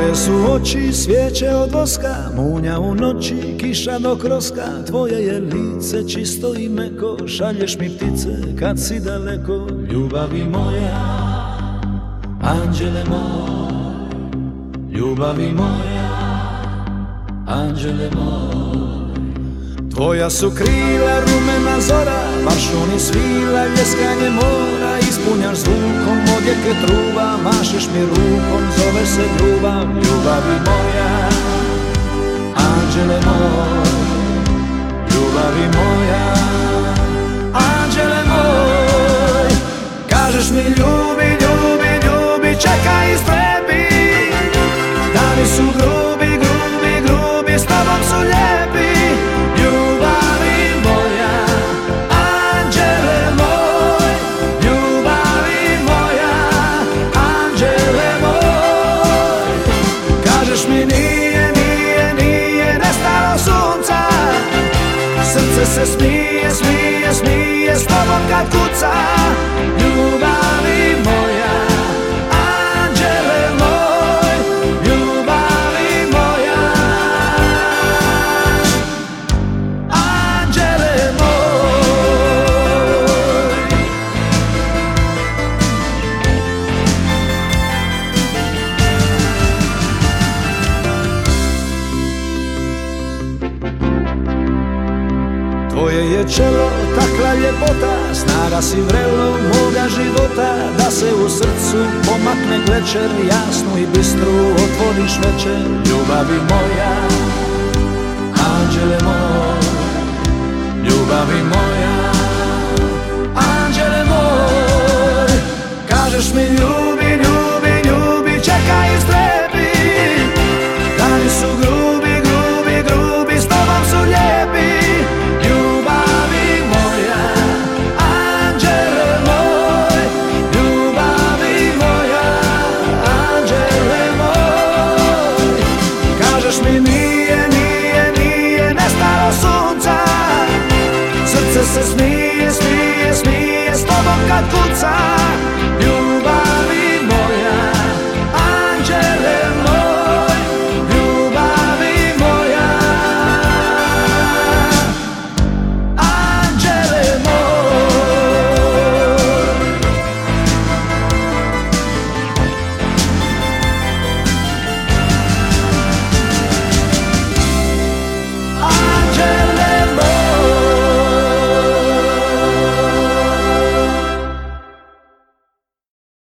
Tvoje su oči svijeće od voska, munja u noći, kiša do kroska. Tvoje je lice čisto i meko, šalješ mi ptice kad si daleko. Ljubavi moja, anđele moj, ljubavi moja, anđele moj. Tvoja su krila rumena zora, maršuni svila, ljeskanje mora. Ispunjaš zvukom odjeke truba, mašeš mi rukom, zove se ljubav. Ljubavi moja, anđele moj, ljubavi moja, anđele moj. Kažeš mi ljubi, ljubi, ljubi, čekaj i strepi. Dani su grubi, grubi, grubi, s tobom su lijepi. Srce se smije, smije, smije s tobom kad kuca. Ljubavi moja, anđele moj, ljubavi moja, anđele moj. Tvoje je čelo takva ljepota, snaga si vrelo moga života. Da se u srcu pomakne večer, jasnu i bistru otvoriš večer. Ljubavi moja, anđele moj, ljubavi moja, anđele moj. Kažeš mi ljubavi